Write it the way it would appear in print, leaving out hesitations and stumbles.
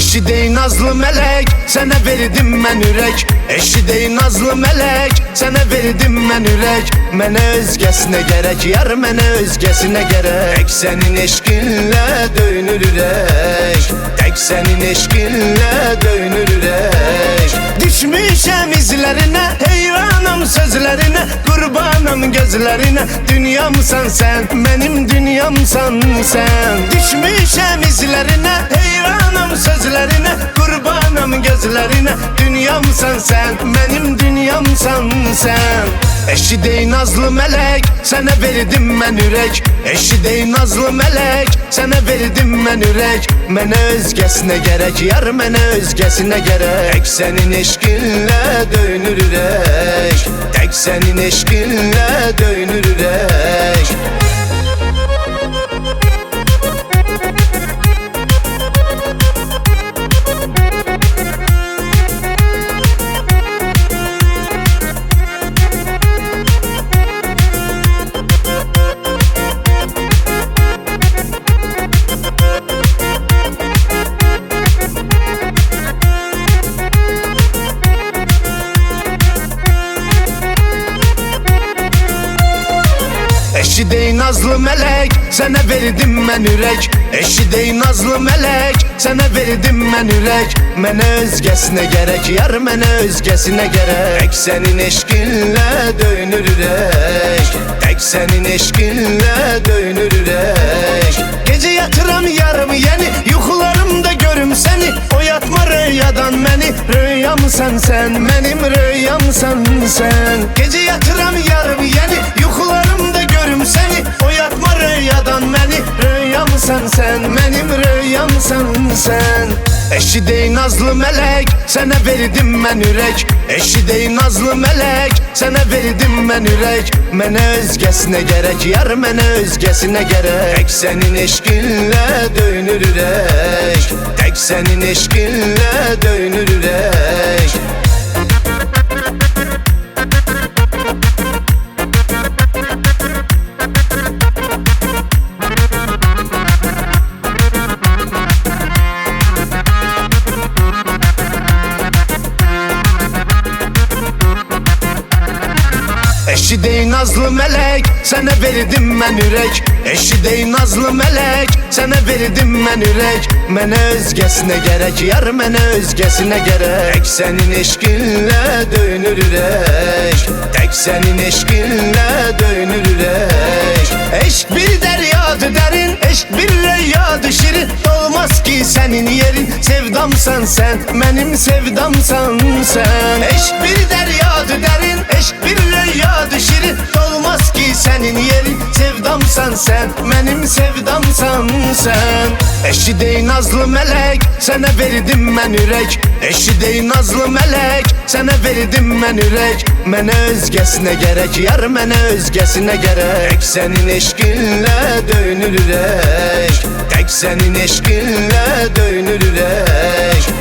Eşi dey nazlı melek, sənə verdim mən ürək. Eşi dey nazlı melek, sənə verdim mən ürək. Mənə özgəsinə gərək, yar mənə özgəsinə gərək. Tək sənin eşqinlə döyünür ürək, tək sənin eşqinlə döyünür ürək. Düşmüşəm izlərinə, heyranam sözlərinə, qurbanam gözlərinə. Dünyamsan sən, mənim dünyamsan sən. Düşmüşəm izlərinə, heyranam sözlərinə, qurbanam gözlərinə. Dünyamsan sən, mənim dünyamsan sən. Eşi dey nazlı melek, sənə verdim mən ürək. Eşi dey nazlı melek, sənə verdim mən ürək. Mənə özgəsinə gərək, yar mənə özgəsinə gərək. Tək sənin eşqinlə döyünür ürək, tək sənin eşqinlə döyünür ürək. Eşi dey nazlı melek, sənə verdim mən ürək. Eşi dey nazlı melek, sənə verdim mən ürək. Mənə özgəsinə gərək, yar mənə özgəsinə gərək. Tək sənin eşqinlə döyünür ürək, tək sənin eşqinlə döyünür ürək. Gecə yatıram yarım yeni, yuxularımda görüm səni. Oyatma rüyadan məni, rüyamsan sən, mənim rüyamsan sən. Gecə yatıram yarım yeni, yuxularımda görüm səni. Oyatma rüyadan məni, rüyamsan sən, mənim rüyamsan sən. Eşi dey nazlı melek, sənə verdim mən ürək. Eşi dey nazlı melek, sənə verdim mən ürək. Mənə özgəsinə gərək, yar mənə özgəsinə gərək. Tək sənin eşqinlə döyünür ürək, tək sənin eşqinlə döyünür ürək. Eşi dey nazlı melek, sənə verdim mən ürək. Eşi dey nazlı melek, sənə verdim mən ürək. Mənə özgəsinə gərək, yar mənə özgəsinə gərək. Tək sənin eşqinlə döyünür ürək, tək sənin eşqinlə döyünür ürək. Eşq bir dəryadır dərin, eşq bir rüyadır şirin. Olmaz ki sənin yerin, sevdamsan sən, mənim sevdamsan sən. Eşq bir dəryadır dərin, eşq bir rüyadır şirin. Olmaz ki sənin yerin, sevdamsan sən, mənim sevdamsan sən. Eşi dey nazlı melek, sənə verdim mən ürək. Eşi dey nazlı melek, sənə verdim mən ürək. Mənə özgəsinə gərək, yar mənə özgəsinə gərək. Tək sənin eşqinlə döyünür ürək, tək sənin eşqinlə döyünür ürək.